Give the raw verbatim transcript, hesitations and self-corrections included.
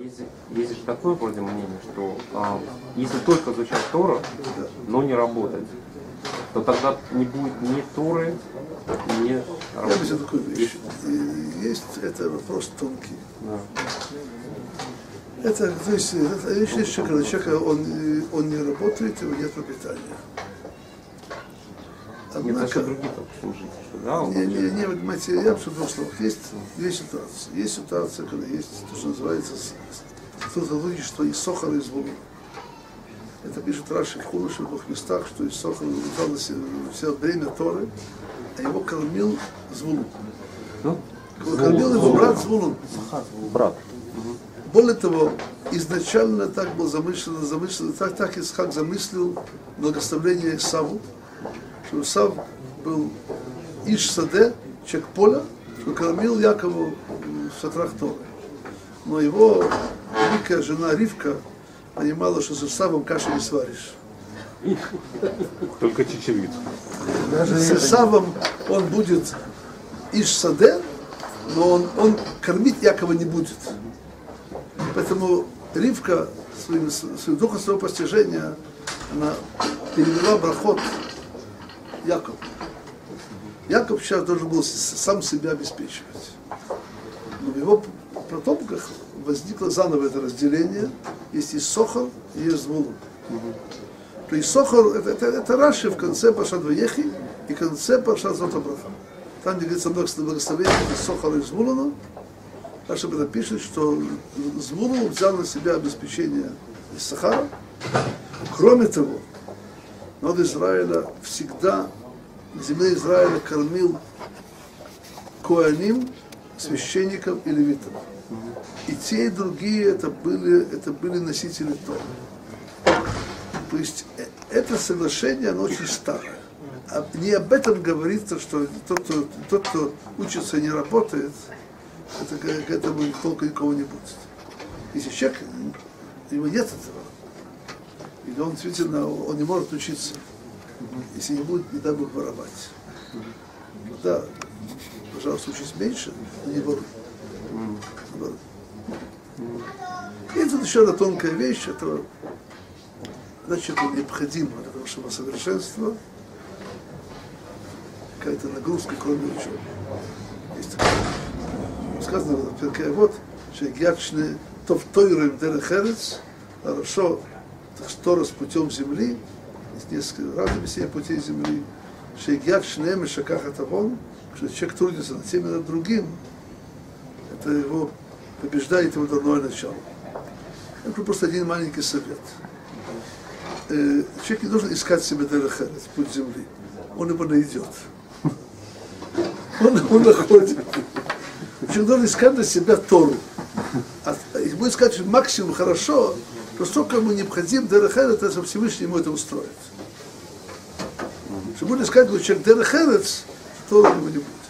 есть, есть же такое вроде мнение, что а, если только изучать Тору, но не работать, то тогда не будет ни Торы, ни работы. Я объясню такую вещь. Есть, это вопрос тонкий. Да. Это, то есть, это, если человек, человек он, он не работает, его нет пропитания. Однако, нет, даже другие, допустим, жить, что, да? Не, не, не, вы понимаете, я в двух словах. Есть две ситуации. Есть ситуация, когда есть то, что называется что из сохара из вулу. Это пишет Раши в Хулуше в двух местах, что из сохара взял на себя все время Торы, а его кормил Звулун. Ну? Кормил его брат Звулун. Брат. Более того, изначально так было замышлено, замышлено так, так Исхак замыслил благословление Исаву, что Исав был Иш Саде, человек поля, что кормил Якову в шатрах Торы. Но его великая жена Ривка понимала, что с Исавом каши не сваришь. Только чечевицу. С Исавом он будет Иш Саде, но он, он кормить Якова не будет. Поэтому Ривка своим, своим духом своего постижения она перевела брахот Якову. Яков сейчас должен был сам себя обеспечивать. Но в его потомках возникло заново это разделение. Есть Иссохар и есть Звулун. То есть Иссохар это, это, это Раши в конце Паршат Ваехи и в конце Паршат Зот Браха. Там, где говорится о благословении Иссохара и Звулуна, Раши об этом пишет, что Звулун взял на себя обеспечение Иссахара. Кроме того, народ Израиля всегда на земле Израиля кормил коаним, священников и левитов. И те, и другие это были, это были носители Торы. То есть это соглашение, оно очень старое. А не об этом говорится, что тот, кто, тот, кто учится и не работает, это, к этому толку никого не будет. Если человек, у него нет этого, или он действительно, он не может учиться, если не будет, не дай Бог, воровать. Да, пожалуйста, учись меньше, но не воруй. И тут еще одна тонкая вещь, это значит, это необходимо для того, чтобы совершенство, какая-то нагрузка, кроме учебы. Есть такое. Сказано в Перкей вот, что гячны то в тойрем дерехерец, хорошо, что раз путем земли, есть несколько раз объяснение путей земли, что гячны мешаках атавон, что человек трудится над тем и над другим, это его побеждает его дурное начало. Это просто один маленький совет. Человек не должен искать себе дерехерец, путь земли. Он его найдет. Он его находит. Человек должен искать для себя Тору. А если будет искать максимум хорошо, то столько ему необходим дерехерец, это Всевышний ему это устроит. Если будет искать человек дерехерец, Тору у него не будет.